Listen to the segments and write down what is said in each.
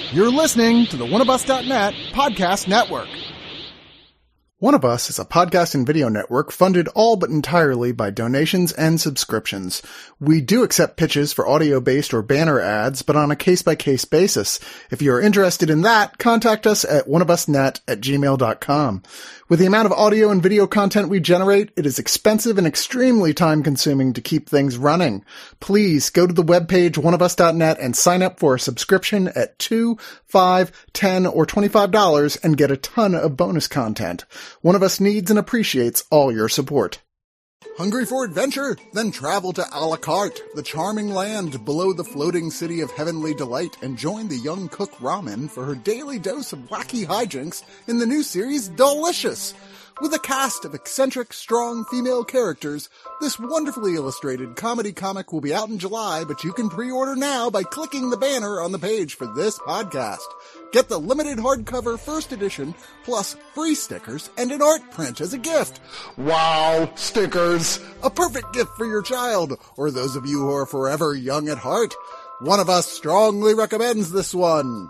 You're listening to the oneofus.net podcast network. One of Us is a podcast and video network funded all but entirely by donations and subscriptions. We do accept pitches for audio-based or banner ads, but on a case-by-case basis. If you are interested in that, contact us at oneofusnet@gmail.com. With the amount of audio and video content we generate, it is expensive and extremely time-consuming to keep things running. Please go to the webpage oneofus.net and sign up for a subscription at $2, $5, $10, or $25 and get a ton of bonus content. One of Us needs and appreciates all your support. Hungry for adventure? Then travel to A La Carte, the charming land below the floating city of heavenly delight, and join the young cook Ramen for her daily dose of wacky hijinks in the new series Delicious. With a cast of eccentric, strong female characters, this wonderfully illustrated comedy comic will be out in July, but you can pre-order now by clicking the banner on the page for this podcast. Get the limited hardcover first edition, plus free stickers and an art print as a gift. Wow, stickers! A perfect gift for your child, or those of you who are forever young at heart. One of Us strongly recommends this one.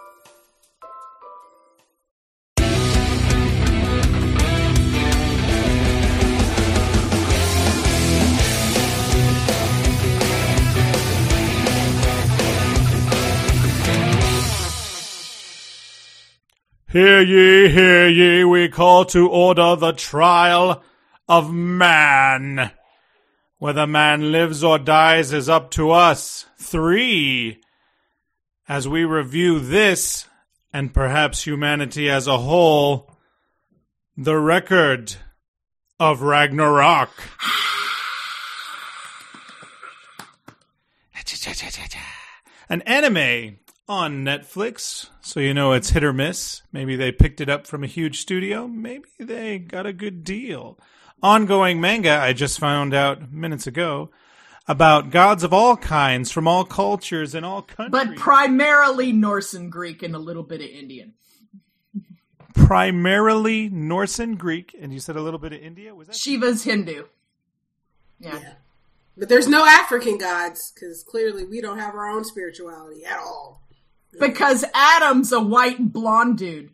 Hear ye, we call to order the trial of man. Whether man lives or dies is up to us, 3. As we review this, and perhaps humanity as a whole, the record of Ragnarok. An anime on Netflix, so you know it's hit or miss. Maybe they picked it up from a huge studio. Maybe they got a good deal. Ongoing manga, I just found out minutes ago, about gods of all kinds from all cultures and all countries. But primarily Norse and Greek and a little bit of Indian. Primarily Norse and Greek, and you said a little bit of India? Was that Shiva's Hindu. Yeah. But there's no African gods, because clearly we don't have our own spirituality at all. Because Adam's a white blonde dude.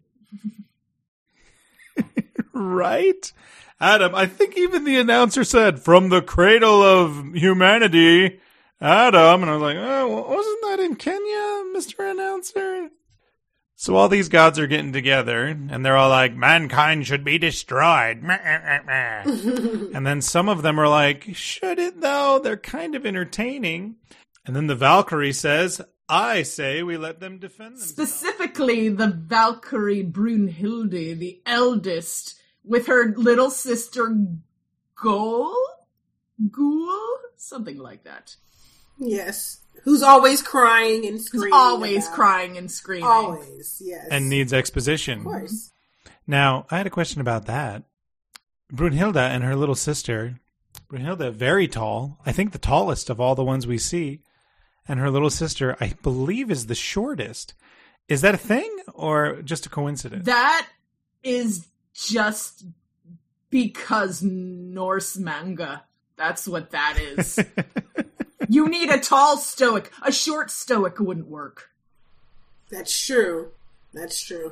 Right? Adam, I think even the announcer said, from the cradle of humanity, Adam. And I was like, oh, wasn't that in Kenya, Mr. Announcer? So all these gods are getting together, and they're all like, mankind should be destroyed. And then some of them are like, should it though? They're kind of entertaining. And then the Valkyrie says, I say we let them defend themselves. Specifically, the Valkyrie Brunhilde, the eldest, with her little sister Ghoul? Something like that. Yes. Who's always crying and screaming. Crying and screaming. Always, yes. And needs exposition. Of course. Now, I had a question about that. Brunhilde and her little sister, Brunhilde, very tall, I think the tallest of all the ones we see, and her little sister, I believe, is the shortest. Is that a thing, or just a coincidence? That is just because Norse manga. That's what that is. You need a tall stoic. A short stoic wouldn't work. That's true. That's true.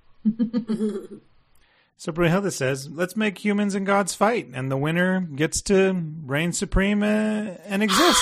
So Brunhilde says, let's make humans and gods fight, and the winner gets to reign supreme and exist.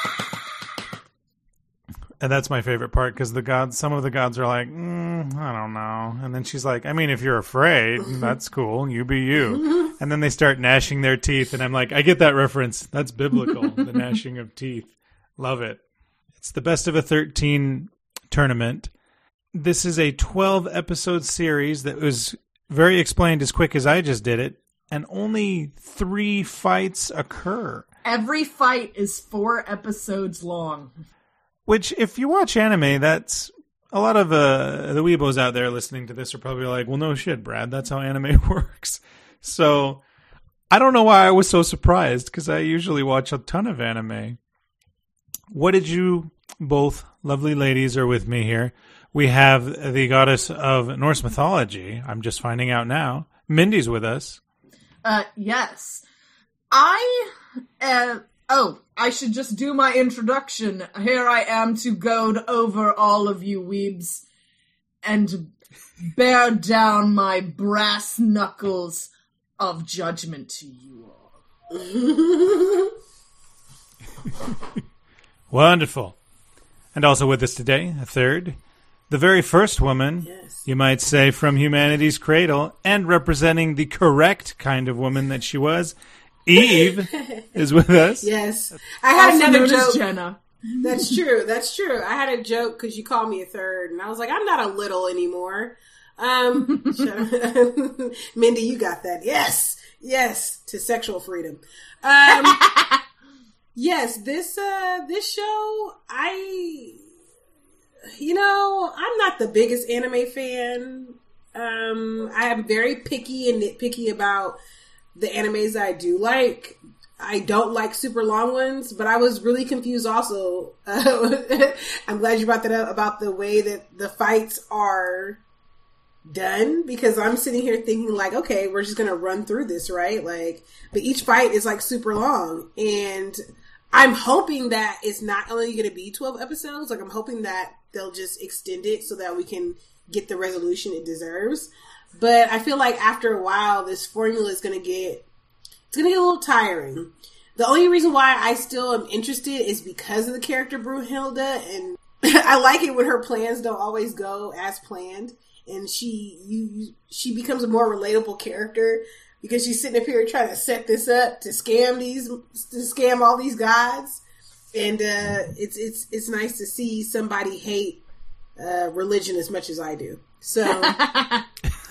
And that's my favorite part, because some of the gods are like, I don't know. And then she's like, I mean, if you're afraid, that's cool. You be you. And then they start gnashing their teeth. And I'm like, I get that reference. That's biblical, the gnashing of teeth. Love it. It's the best of a 13 tournament. This is a 12-episode series that was very explained as quick as I just did it. And only 3 fights occur. Every fight is 4 episodes long. Which, if you watch anime, that's a lot of the weebos out there listening to this are probably like, well, no shit, Brad, that's how anime works. So I don't know why I was so surprised, because I usually watch a ton of anime. What did you, both lovely ladies are with me here. We have the goddess of Norse mythology. I'm just finding out now. Mindy's with us. Yes. I should just do my introduction. Here I am to goad over all of you weebs and bear down my brass knuckles of judgment to you all. Wonderful. And also with us today, a third, the very first woman, Yes. you might say, from humanity's cradle, and representing the correct kind of woman that she was, Eve is with us. Yes. I had Also another known as joke. Jenna. That's true. That's true. I had a joke because you called me a third, and I was like, I'm not a little anymore. Mindy, you got that. Yes. Yes. To sexual freedom. Yes, this show, I'm not the biggest anime fan. I am very picky and nitpicky about the animes I do like. I don't like super long ones, but I was really confused also. I'm glad you brought that up about the way that the fights are done, because I'm sitting here thinking like, okay, we're just gonna run through this, right? Like, but each fight is like super long, and I'm hoping that it's not only going to be 12 episodes. Like, I'm hoping that they'll just extend it so that we can get the resolution it deserves. But I feel like after a while, this formula is going to get a little tiring. The only reason why I still am interested is because of the character Brunhilde, and I like it when her plans don't always go as planned, and she becomes a more relatable character. Because she's sitting up here trying to set this up to scam all these gods, and it's nice to see somebody hate religion as much as I do. So I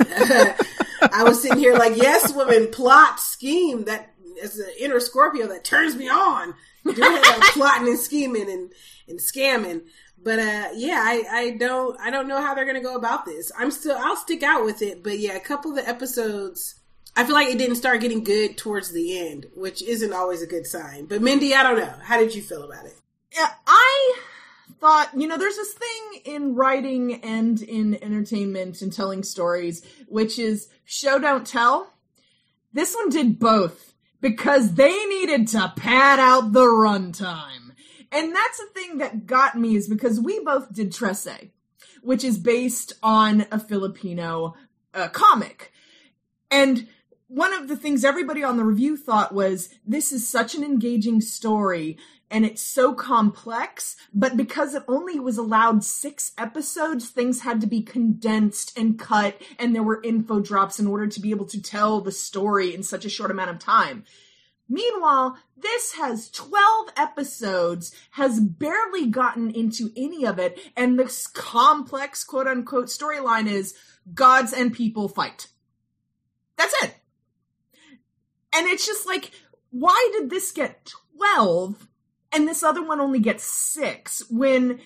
was sitting here like, yes, woman, plot, scheme. That as an inner Scorpio, that turns me on. Doing that plotting and scheming and scamming. But I don't know how they're gonna go about this. I'll stick out with it. But yeah, a couple of the episodes, I feel like it didn't start getting good towards the end, which isn't always a good sign. But Mindy, I don't know. How did you feel about it? Yeah, I thought, there's this thing in writing and in entertainment and telling stories, which is show, don't tell. This one did both because they needed to pad out the runtime. And that's the thing that got me, is because we both did Trece, which is based on a Filipino comic. And one of the things everybody on the review thought was, this is such an engaging story, and it's so complex, but because it only was allowed 6 episodes, things had to be condensed and cut, and there were info drops in order to be able to tell the story in such a short amount of time. Meanwhile, this has 12 episodes, has barely gotten into any of it, and this complex, quote-unquote, storyline is gods and people fight. That's it. And it's just like, why did this get 12 and this other one only gets 6 when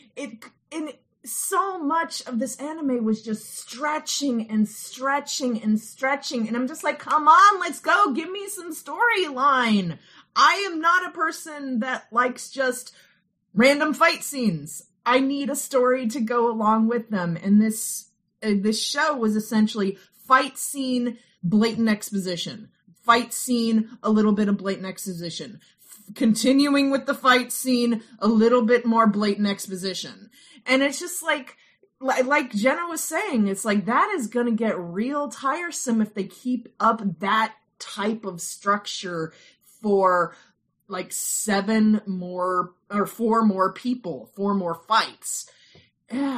so much of this anime was just stretching and stretching and stretching. And I'm just like, come on, let's go. Give me some storyline. I am not a person that likes just random fight scenes. I need a story to go along with them. And this show was essentially fight scene, blatant exposition. Fight scene, a little bit of blatant exposition. Continuing with the fight scene, a little bit more blatant exposition. And it's just like Jenna was saying, it's like that is going to get real tiresome if they keep up that type of structure for like 7 more or 4 more people, 4 more fights. Well,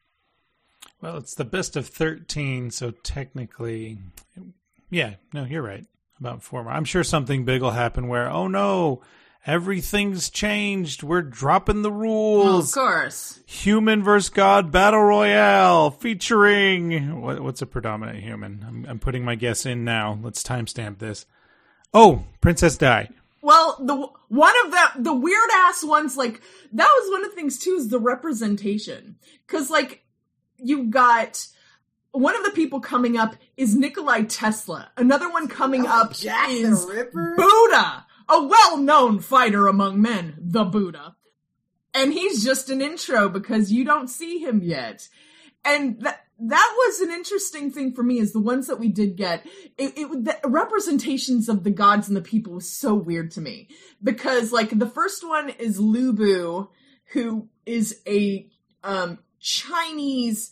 it's the best of 13, so technically, yeah, no, you're right. About 4 more. I'm sure something big will happen where, oh no, everything's changed. We're dropping the rules. Of course. Human vs. God Battle Royale featuring... What's a predominant human? I'm putting my guess in now. Let's timestamp this. Oh, Princess Di. Well, the weird ass ones, like, that was one of the things too, is the representation. Cause like, you got... One of the people coming up is Nikolai Tesla. Another one coming up Jack is the Ripper? Buddha, a well-known fighter among men, the Buddha. And he's just an intro because you don't see him yet. And that was an interesting thing for me, is the ones that we did get. The representations of the gods and the people was so weird to me. Because, like, the first one is Lu Bu, who is a Chinese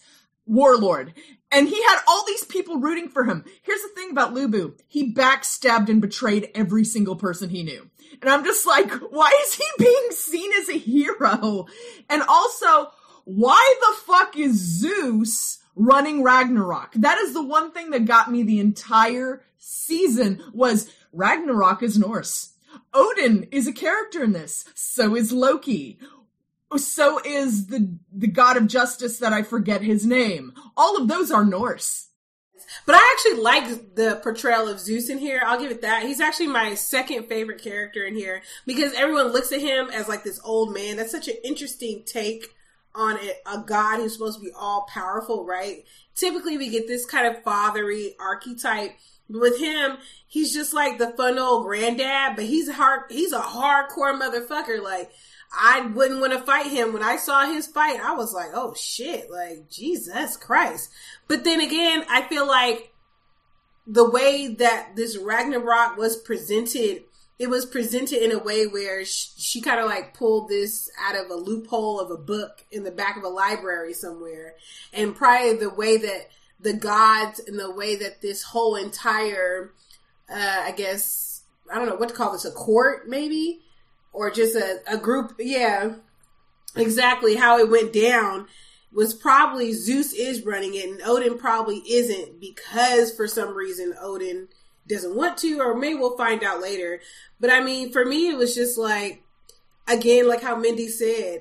warlord. And he had all these people rooting for him. Here's the thing about Lu Bu. He backstabbed and betrayed every single person he knew. And I'm just like, why is he being seen as a hero? And also, why the fuck is Zeus running Ragnarok? That is the one thing that got me the entire season, was Ragnarok is Norse. Odin is a character in this. So is Loki. So is the god of justice that I forget his name. All of those are Norse. But I actually like the portrayal of Zeus in here. I'll give it that. He's actually my second favorite character in here because everyone looks at him as like this old man. That's such an interesting take on a god who's supposed to be all powerful, right? Typically we get this kind of fatherly archetype. But with him, he's just like the fun old granddad, but he's a hardcore motherfucker. Like, I wouldn't want to fight him. When I saw his fight, I was like, oh shit, like, Jesus Christ. But then again, I feel like the way that this Ragnarok was presented, it was presented in a way where she kind of like pulled this out of a loophole of a book in the back of a library somewhere. And probably the way that the gods and the way that this whole entire, I guess, I don't know what to call this, a court maybe? Or just a group, yeah, exactly how it went down was probably Zeus is running it and Odin probably isn't because for some reason Odin doesn't want to, or maybe we'll find out later. But I mean, for me, it was just like, again, like how Mindy said,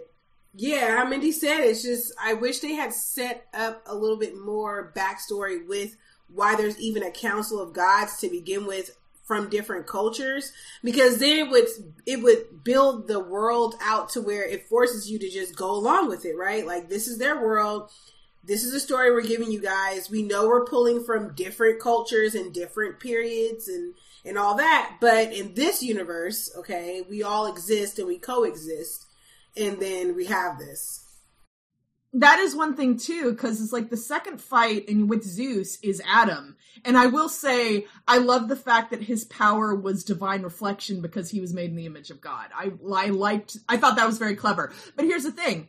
it's just, I wish they had set up a little bit more backstory with why there's even a council of gods to begin with from different cultures, because then it would build the world out to where it forces you to just go along with it, right? Like, this is their world. This is the story we're giving you guys. We know we're pulling from different cultures and different periods and all that. But in this universe, okay, we all exist and we coexist. And then we have this. That is one thing too, because it's like the second fight with Zeus is Adam. And I will say, I love the fact that his power was divine reflection because he was made in the image of God. I thought that was very clever. But here's the thing.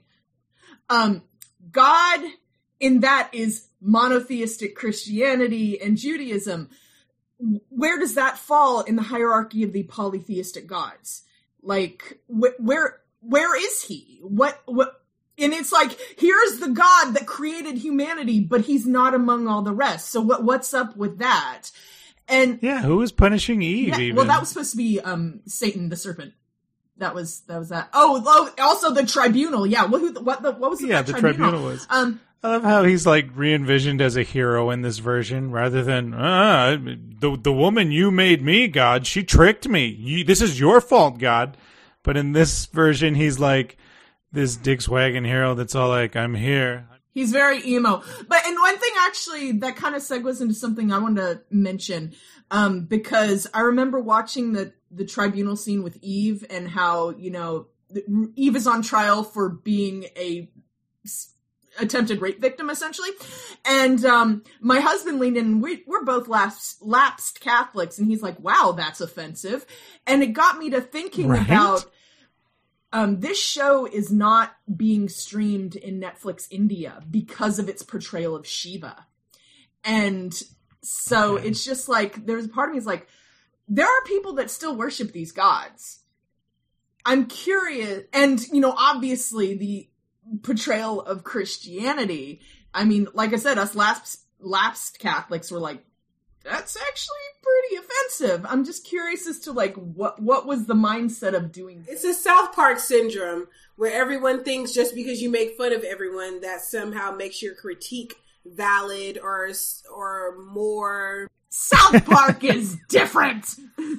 God in that is monotheistic Christianity and Judaism. Where does that fall in the hierarchy of the polytheistic gods? Like, where is he? What? And it's like, here's the God that created humanity, but he's not among all the rest. So what's up with that? And yeah, who was punishing Eve? Well, that was supposed to be Satan the serpent. That was that. Oh, also the tribunal. Yeah, what was it? Yeah, the tribunal was. I love how he's like re-envisioned as a hero in this version, rather than the woman you made me, God. She tricked me. This is your fault, God. But in this version, he's like this Dick's Wagon hero that's all like, I'm here. He's very emo. And one thing actually that kind of segues into something I wanted to mention, because I remember watching the tribunal scene with Eve and how, Eve is on trial for being a attempted rape victim, essentially. And my husband leaned in, and we're both lapsed Catholics, and he's like, wow, that's offensive. And it got me to thinking about this show is not being streamed in Netflix India because of its portrayal of Shiva. And so it's just like, there's a part of me is like, there are people that still worship these gods. I'm curious. And, obviously the portrayal of Christianity, I mean, like I said, us lapsed Catholics were like, that's actually pretty offensive. I'm just curious as to like what was the mindset of doing this? It's a South Park syndrome where everyone thinks just because you make fun of everyone that somehow makes your critique valid or more. South Park is different.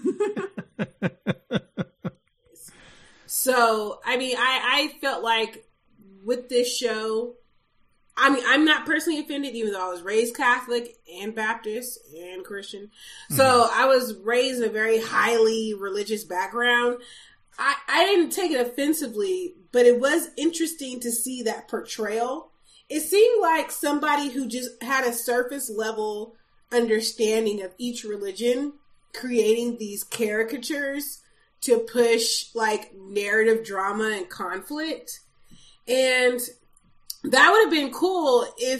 So, I mean, I felt like with this show, I mean, I'm not personally offended, even though I was raised Catholic and Baptist and Christian. So I was raised in a very highly religious background. I didn't take it offensively, but it was interesting to see that portrayal. It seemed like somebody who just had a surface level understanding of each religion, creating these caricatures to push like narrative drama and conflict. And that would have been cool if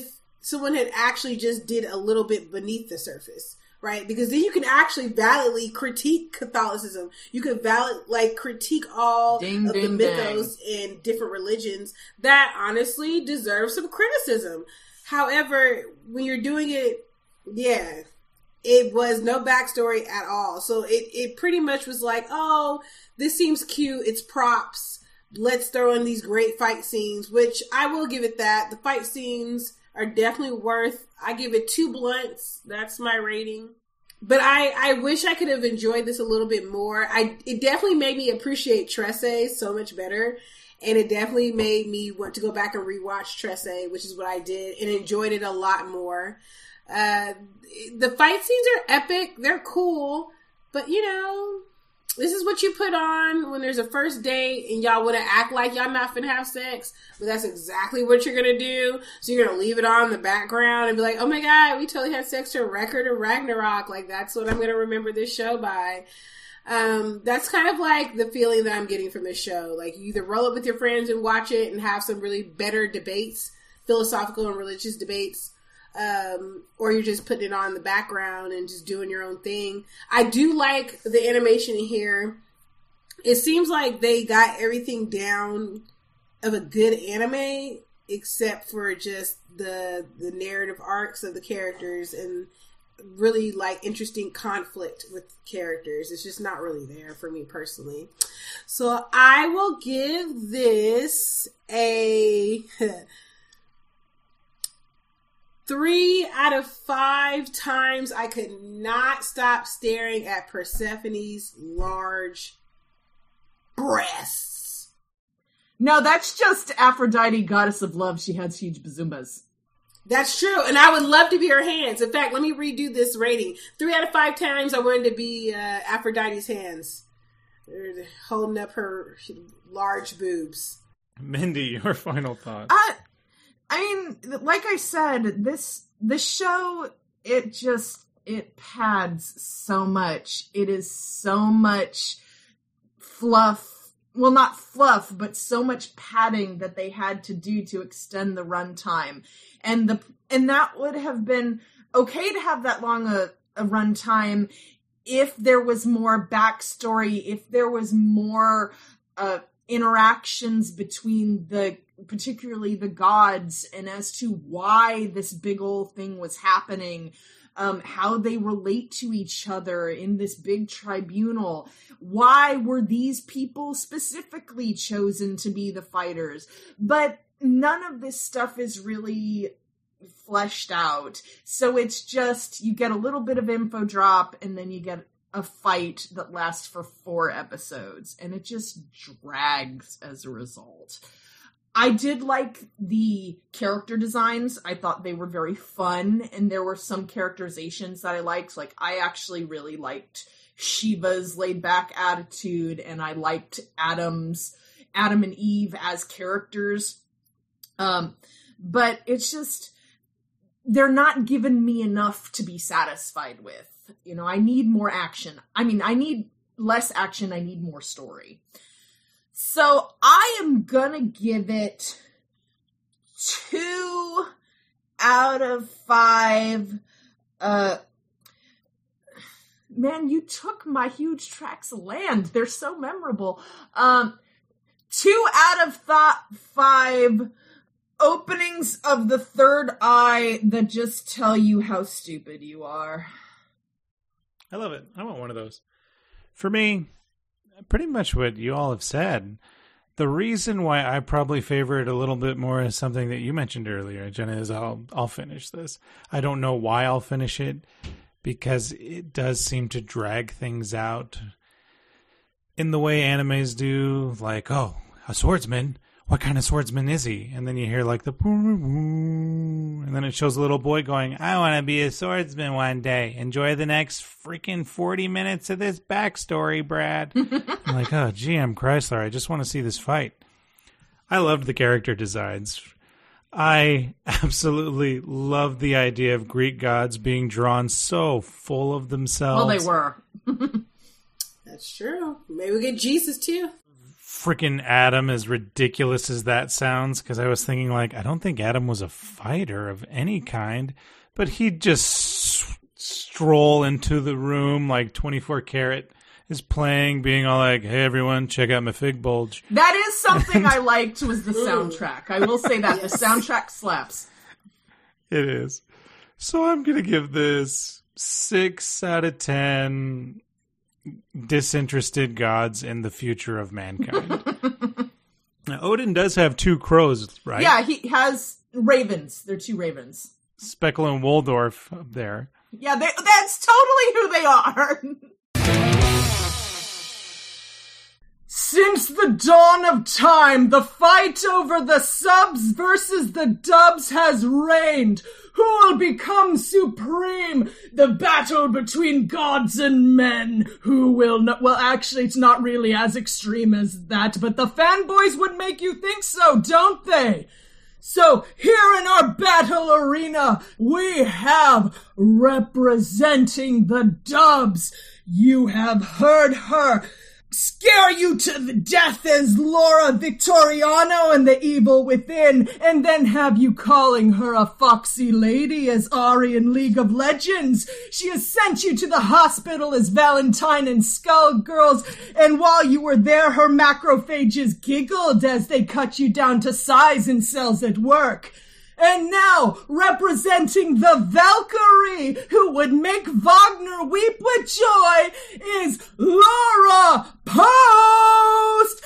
someone had actually just did a little bit beneath the surface, right? Because then you can actually validly critique Catholicism. You can critique all of the mythos in different religions that honestly deserve some criticism. However, when you're doing it, it was no backstory at all. So it pretty much was like, oh, this seems cute. It's props. Let's throw in these great fight scenes, which I will give it that. The fight scenes are definitely I give it 2 blunts. That's my rating. But I wish I could have enjoyed this a little bit more. It definitely made me appreciate Trece so much better. And it definitely made me want to go back and rewatch Trece, which is what I did, and enjoyed it a lot more. The fight scenes are epic. They're cool. But, this is what you put on when there's a first date and y'all want to act like y'all not finna have sex, but that's exactly what you're going to do. So you're going to leave it on in the background and be like, oh my God, we totally had sex to a record of Ragnarok. Like, that's what I'm going to remember this show by. That's kind of like the feeling that I'm getting from this show. Like, you either roll it with your friends and watch it and have some really better debates, philosophical and religious debates, or you're just putting it on in the background and just doing your own thing. I do like the animation in here. It seems like they got everything down of a good anime, except for just the narrative arcs of the characters and really interesting conflict with characters. It's just not really there for me personally. So I will give this a 3 out of 5 times I could not stop staring at Persephone's large breasts. No, that's just Aphrodite, goddess of love. She has huge bazumbas. That's true, and I would love to be her hands. In fact, let me redo this rating. 3 out of 5 times I wanted to be Aphrodite's hands. They're holding up her large boobs. Mindy, your final thoughts. I mean, like I said, this show, it pads so much. It is so much fluff. Well, not fluff, but so much padding that they had to do to extend the runtime. And that would have been okay to have that long a runtime if there was more backstory, if there was more interactions between particularly the gods, and as to why this big old thing was happening, how they relate to each other in this big tribunal. Why were these people specifically chosen to be the fighters? But none of this stuff is really fleshed out. So it's just, you get a little bit of info drop, and then you get a fight that lasts for 4 episodes, and it just drags as a result. I did like the character designs. I thought they were very fun, and there were some characterizations that I liked. Like, I actually really liked Shiva's laid-back attitude, and I liked Adam and Eve as characters. But it's just, they're not giving me enough to be satisfied with. I need more action. I mean, I need less action. I need more story. So I am gonna give it 2 out of 5. Man, you took my huge tracts of land. They're so memorable. 2 out of 5 openings of the third eye that just tell you how stupid you are. I love it. I want one of those. For me, pretty much what you all have said. The reason why I probably favor it a little bit more is something that you mentioned earlier, Jenna, is I'll finish this. I don't know why I'll finish it, because it does seem to drag things out in the way animes do. Like, oh, a swordsman. What kind of swordsman is he? And then you hear like the and then it shows a little boy going, I want to be a swordsman one day. Enjoy the next freaking 40 minutes of this backstory, Brad. I'm like, oh, GM Chrysler, I just want to see this fight. I loved the character designs. I absolutely loved the idea of Greek gods being drawn so full of themselves. Well, they were. That's true. Maybe we get Jesus too. freaking Adam, as ridiculous as that sounds, because I was thinking, like, I don't think Adam was a fighter of any kind, but he'd just stroll into the room like 24 Karat is playing, being all like, hey, everyone, check out my fig bulge. That is something I liked was the soundtrack. I will say that. The soundtrack slaps. It is. So I'm going to give this 6 out of 10 disinterested gods in the future of mankind. Now, Odin does have 2 crows, right? Yeah, he has ravens. They're 2 ravens. Speckle and Waldorf up there. Yeah, that's totally who they are. Since the dawn of time, the fight over the subs versus the dubs has reigned. Who will become supreme? The battle between gods and men. Who will not? Well, actually, it's not really as extreme as that, but the fanboys would make you think so, don't they? So, here in our battle arena, we have representing the dubs. You have heard her scare you to the death as Laura Victoriano and the Evil Within, and then have you calling her a foxy lady as Ari in League of Legends. She has sent you to the hospital as Valentine and Skullgirls, and while you were there, her macrophages giggled as they cut you down to size in cells at work. And now, representing the Valkyrie, who would make Wagner weep with joy, is Laura Post!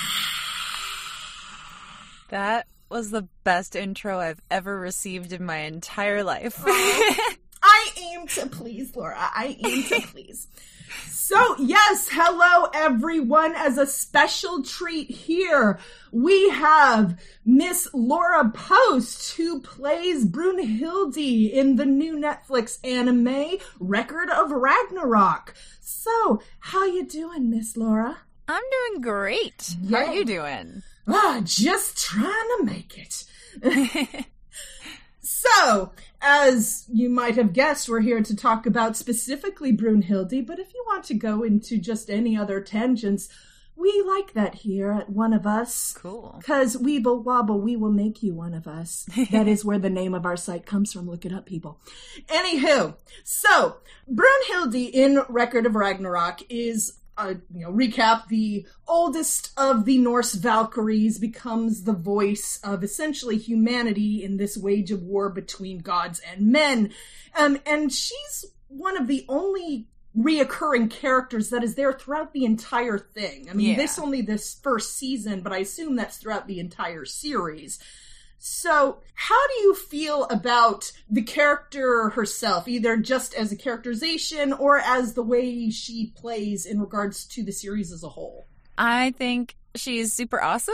That was the best intro I've ever received in my entire life. I aim to please, Laura. I aim to please. So, yes, hello everyone. As a special treat here, we have Miss Laura Post, who plays Brunhilde in the new Netflix anime, Record of Ragnarok. So, how you doing, Miss Laura? I'm doing great. How are you doing? Just trying to make it. So, as you might have guessed, we're here to talk about specifically Brunhilde, but if you want to go into just any other tangents, we like that here at One of Us. Cool. Because Weeble Wobble, we will make you one of us. That is where the name of our site comes from. Look it up, people. Anywho, so, Brunhilde in Record of Ragnarok is recap, the oldest of the Norse Valkyries becomes the voice of essentially humanity in this wage of war between gods and men. And she's one of the only reoccurring characters that is there throughout the entire thing. I mean, this first season, but I assume that's throughout the entire series. So, how do you feel about the character herself, either just as a characterization or as the way she plays in regards to the series as a whole? I think she's super awesome.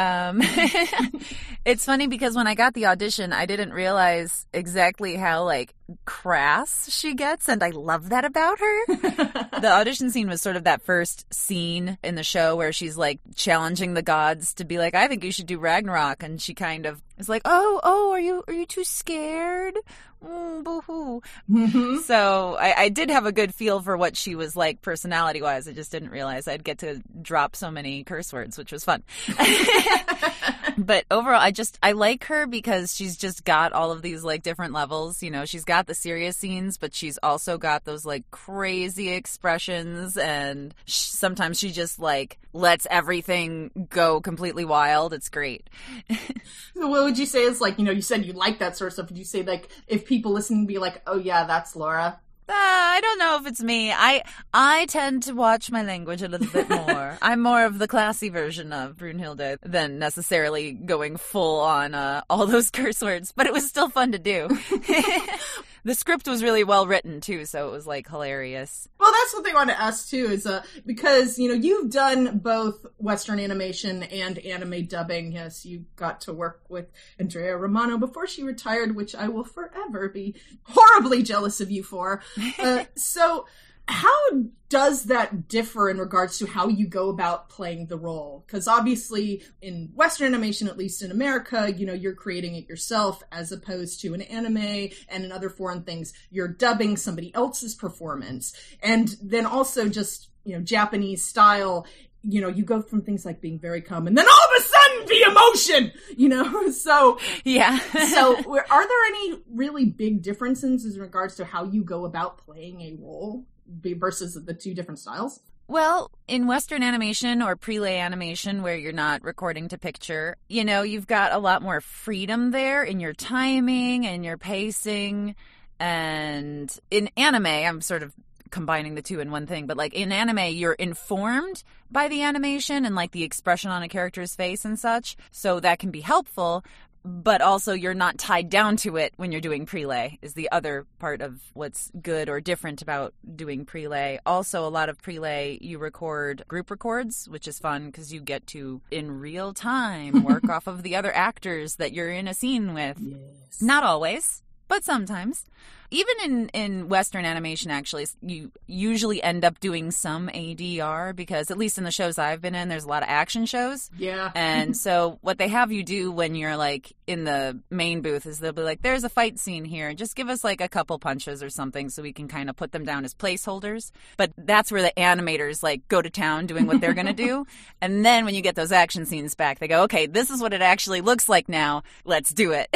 It's funny because when I got the audition, I didn't realize exactly how, crass she gets, and I love that about her. The audition scene was sort of that first scene in the show where she's, challenging the gods to be like, I think you should do Ragnarok, and she kind of is like, are you too scared? Boo-hoo. Mm-hmm. So I did have a good feel for what she was like personality-wise. I just didn't realize I'd get to drop so many curse words, which was fun. But overall, I like her because she's just got all of these, different levels. You know, she's got the serious scenes, but she's also got those, crazy expressions, and sometimes she just, lets everything go completely wild. It's great. So what would you say is, you said you like that sort of stuff. Would you say, if people listening be like, oh yeah, that's Laura? I don't know if it's me. I tend to watch my language a little bit more. I'm more of the classy version of Brunhilde than necessarily going full on all those curse words, but it was still fun to do. The script was really well written too, so it was hilarious. Well, that's what they want to ask too, is because you've done both Western animation and anime dubbing. Yes, you got to work with Andrea Romano before she retired, which I will forever be horribly jealous of you for. So, how does that differ in regards to how you go about playing the role? Because obviously, in Western animation, at least in America, you're creating it yourself, as opposed to an anime and in other foreign things, you're dubbing somebody else's performance. And then also just, Japanese style, you go from things like being very calm and then all of a sudden the emotion, so Yeah. so are there any really big differences in regards to how you go about playing a role versus the two different styles? Well, in Western animation or prelay animation where you're not recording to picture, you've got a lot more freedom there in your timing and your pacing. And in anime, I'm sort of combining the two in one thing, but like in anime, you're informed by the animation and like the expression on a character's face and such. So that can be helpful. But also you're not tied down to it when you're doing prelay is the other part of what's good or different about doing prelay. Also, a lot of prelay, you record group records, which is fun because you get to, in real time, work off of the other actors that you're in a scene with. Yes. Not always, but sometimes. Even in Western animation, actually, you usually end up doing some ADR because, at least in the shows I've been in, there's a lot of action shows. Yeah. And so what they have you do when you're, like, in the main booth is they'll be like, there's a fight scene here. Just give us, like, a couple punches or something so we can kind of put them down as placeholders. But that's where the animators, like, go to town doing what they're going to do. And then when you get those action scenes back, they go, okay, this is what it actually looks like now. Let's do it.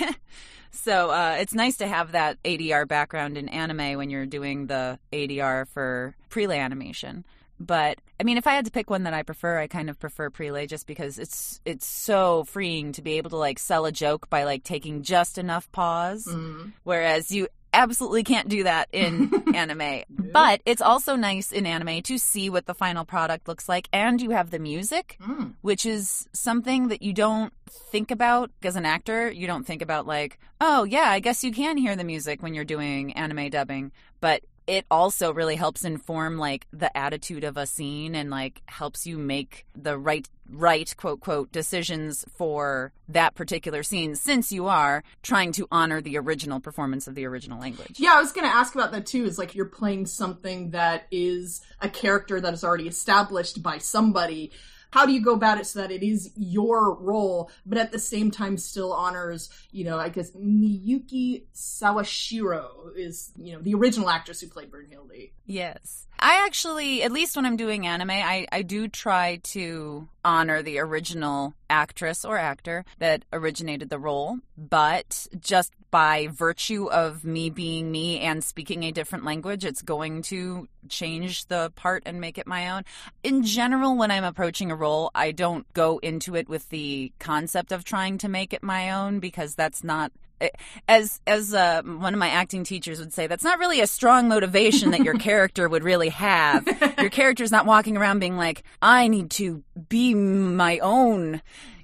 So it's nice to have that ADR background in anime when you're doing the ADR for prelay animation. But, I mean, if I had to pick one that I prefer, I kind of prefer prelay just because it's so freeing to be able to, like, sell a joke by, like, taking just enough pause. Whereas you absolutely can't do that in anime. But it's also nice in anime to see what the final product looks like. And you have the music, which is something that you don't think about as an actor. You don't think about like, oh, yeah, I guess you can hear the music when you're doing anime dubbing. But it also really helps inform like the attitude of a scene and like helps you make the right quote quote decisions for that particular scene since you are trying to honor the original performance of the original language. Yeah, I was going to ask about that too. Is like you're playing something that is a character that is already established by somebody. How do you go about it so that it is your role, but at the same time still honors, I guess Miyuki Sawashiro is, the original actress who played Brunhilde. Yes. I actually, at least when I'm doing anime, I do try to honor the original actress or actor that originated the role, but just by virtue of me being me and speaking a different language, it's going to change the part and make it my own. In general, when I'm approaching a role, I don't go into it with the concept of trying to make it my own because that's not... As one of my acting teachers would say, that's not really a strong motivation that your character would really have. Your character's not walking around being like, I need to be my own,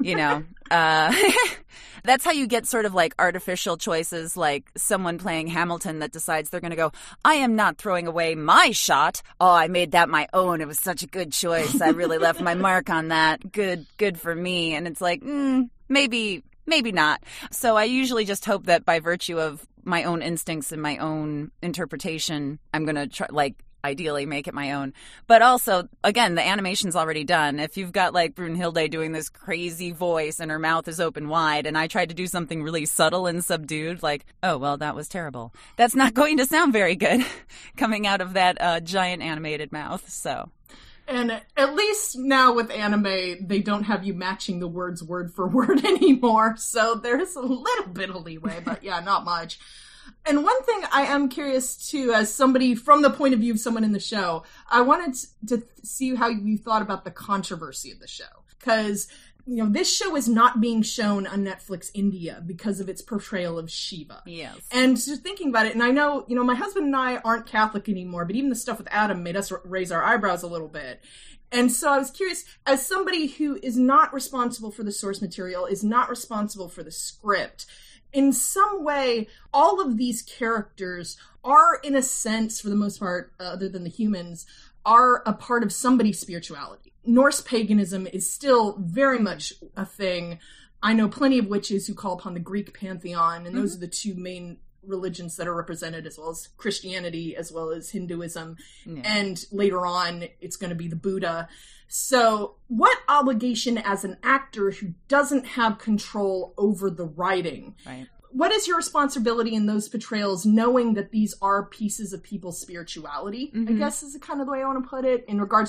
That's how you get sort of like artificial choices, like someone playing Hamilton that decides they're going to go, I am not throwing away my shot. Oh, I made that my own. It was such a good choice. I really left my mark on that. Good for me. And it's like, maybe not. So I usually just hope that by virtue of my own instincts and my own interpretation, I'm going to try, like, ideally make it my own. But also, again, the animation's already done. If you've got, like, Brunhilde doing this crazy voice and her mouth is open wide, and I tried to do something really subtle and subdued, like, oh, well, that was terrible. That's not going to sound very good coming out of that giant animated mouth, so... And at least now with anime, they don't have you matching the words word for word anymore. So there's a little bit of leeway, but yeah, not much. And one thing I am curious too, as somebody from the point of view of someone in the show, I wanted to see how you thought about the controversy of the show. Because, this show is not being shown on Netflix India because of its portrayal of Shiva. Yes. And just thinking about it, and I know, my husband and I aren't Catholic anymore, but even the stuff with Adam made us raise our eyebrows a little bit. And so I was curious, as somebody who is not responsible for the source material, is not responsible for the script, in some way, all of these characters are, in a sense, for the most part, other than the humans, are a part of somebody's spirituality. Norse paganism is still very much a thing. I know plenty of witches who call upon the Greek pantheon, and those are the two main religions that are represented, as well as Christianity, as well as Hinduism. Yeah. And later on, it's going to be the Buddha. So what obligation as an actor who doesn't have control over the writing, right, what is your responsibility in those portrayals, knowing that these are pieces of people's spirituality, I guess is kind of the way I want to put it, in regards to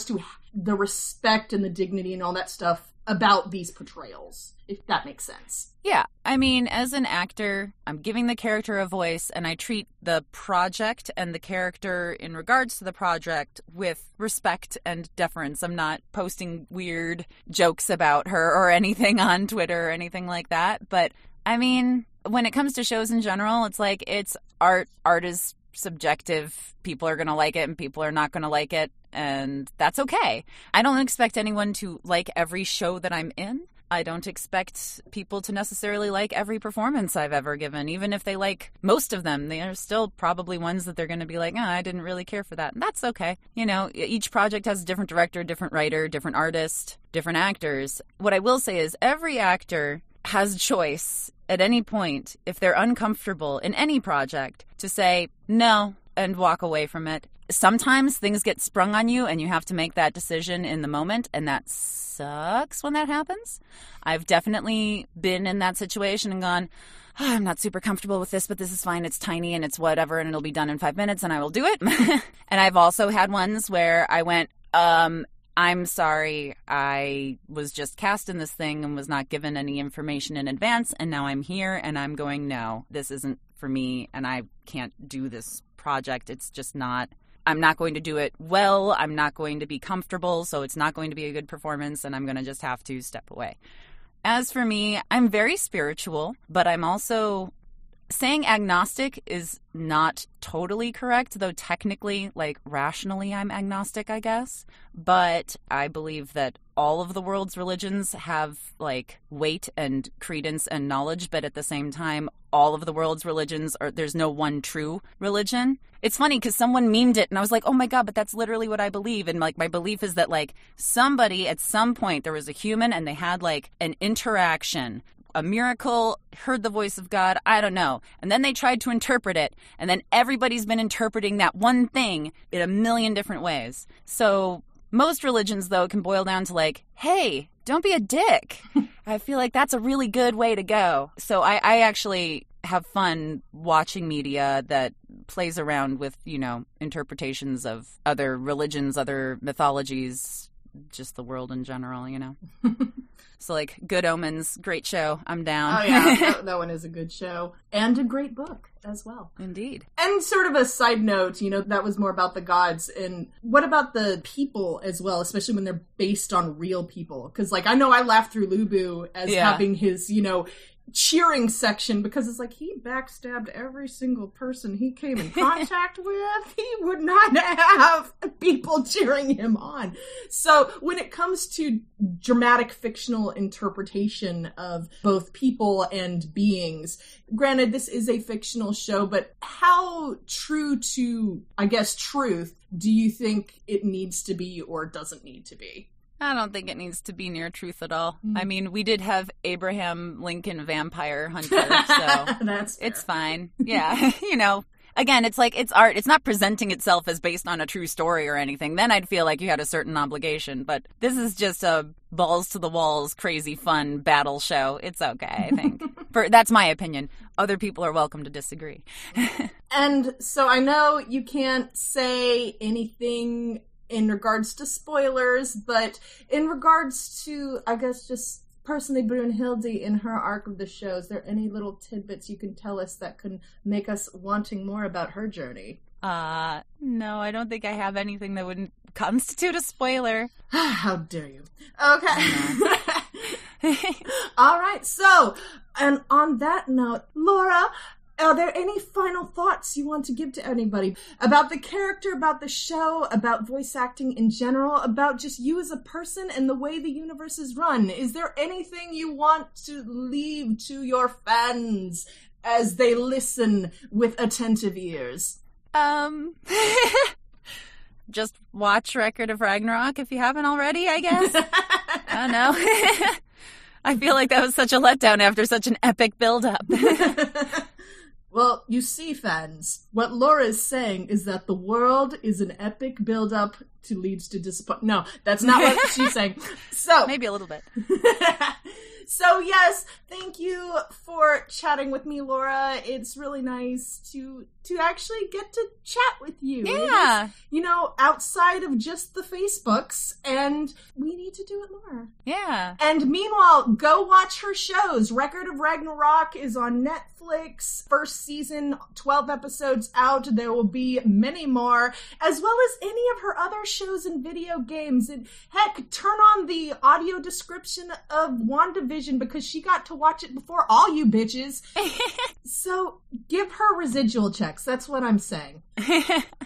the respect and the dignity and all that stuff about these portrayals, if that makes sense. Yeah. I mean, as an actor, I'm giving the character a voice, and I treat the project and the character in regards to the project with respect and deference. I'm not posting weird jokes about her or anything on Twitter or anything like that. But, I mean, when it comes to shows in general, it's like, it's art. Art is subjective. People are going to like it and people are not going to like it, and that's okay. I don't expect anyone to like every show that I'm in. I don't expect people to necessarily like every performance I've ever given. Even if they like most of them, they are still probably ones that they're going to be like, I didn't really care for that. And that's okay. You know, each project has a different director, different writer, different artist, different actors. What I will say is every actor has a choice at any point, if they're uncomfortable in any project, to say no and walk away from it. Sometimes things get sprung on you and you have to make that decision in the moment, and that sucks when that happens. I've definitely been in that situation and gone, I'm not super comfortable with this, but this is fine. It's tiny and it's whatever, and it'll be done in 5 minutes and I will do it. And I've also had ones where I went, I'm sorry, I was just cast in this thing and was not given any information in advance, and now I'm here and I'm going, no, this isn't for me and I can't do this project. It's just not. I'm not going to do it well. I'm not going to be comfortable, so it's not going to be a good performance, and I'm going to just have to step away. As for me, I'm very spiritual, but I'm also saying agnostic is not totally correct, though technically, like, rationally I'm agnostic, I guess. But I believe that all of the world's religions have, like, weight and credence and knowledge, but at the same time, all of the world's religions there's no one true religion. It's funny because someone memed it and I was like, oh my God, but that's literally what I believe. And like, my belief is that like somebody at some point, there was a human and they had like an interaction, a miracle, heard the voice of God, I don't know. And then they tried to interpret it. And then everybody's been interpreting that one thing in a million different ways. So most religions, though, can boil down to like, hey, don't be a dick. I feel like that's a really good way to go. So I actually have fun watching media that plays around with, you know, interpretations of other religions, other mythologies, just the world in general, you know. So, like, Good Omens, great show. I'm down. Oh, yeah. that one is a good show. And a great book as well. Indeed. And sort of a side note, you know, that was more about the gods. And what about the people as well, especially when they're based on real people? Because, like, I know I laughed through Lubu as having his, you know, cheering section, because it's like he backstabbed every single person he came in contact with. He would not have people cheering him on. So when it comes to dramatic fictional interpretation of both people and beings, granted this is a fictional show, but how true to, I guess, truth do you think it needs to be or doesn't need to be? I don't think it needs to be near truth at all. I mean, we did have Abraham Lincoln Vampire Hunter, so That's fair. It's fine. Yeah, you know, again, it's like, it's art. It's not presenting itself as based on a true story or anything. Then I'd feel like you had a certain obligation. But this is just a balls to the walls, crazy fun battle show. It's okay, I think. That's my opinion. Other people are welcome to disagree. And so I know you can't say anything in regards to spoilers, but in regards to, I guess, just personally Brunhilde in her arc of the show, is there any little tidbits you can tell us that can make us wanting more about her journey? No, I don't think I have anything that wouldn't constitute a spoiler. How dare you? Okay. All right, so, and on that note, Laura, are there any final thoughts you want to give to anybody about the character, about the show, about voice acting in general, about just you as a person and the way the universe is run? Is there anything you want to leave to your fans as they listen with attentive ears? Just watch Record of Ragnarok if you haven't already, I guess. I don't know. I feel like that was such a letdown after such an epic build-up. Well, you see, fans, what Laura is saying is that the world is an epic build-up leads to disappointment. No, that's not what she's saying. So Maybe a little bit. So yes, thank you for chatting with me, Laura. It's really nice to actually get to chat with you. Yeah. You know, outside of just the Facebooks, and we need to do it more. Yeah. And meanwhile, go watch her shows. Record of Ragnarok is on Netflix. First season, 12 episodes out. There will be many more, as well as any of her other shows and video games. And heck, turn on the audio description of WandaVision because she got to watch it before all you bitches. So give her residual checks. That's what I'm saying.